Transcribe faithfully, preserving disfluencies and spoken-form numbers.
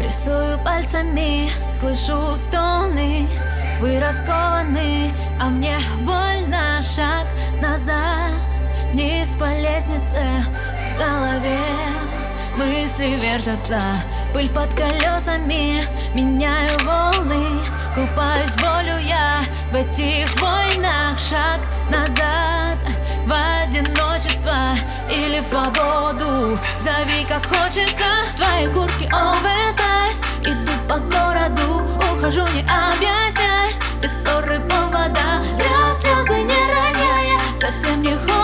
Рисую пальцами, слышу стоны. Вы раскованы, а мне больно. Шаг назад, вниз по лестнице. В голове мысли вертятся, пыль под колесами. Меняю волны, купаюсь в волю я в этих войнах. Шаг назад, в одиночество или в свободу. Зови как хочется. В твоей куртке оверсайз. Иду по городу, ухожу не объясняясь. Без ссоры повода, зря слезы не роняя. Совсем не хочется.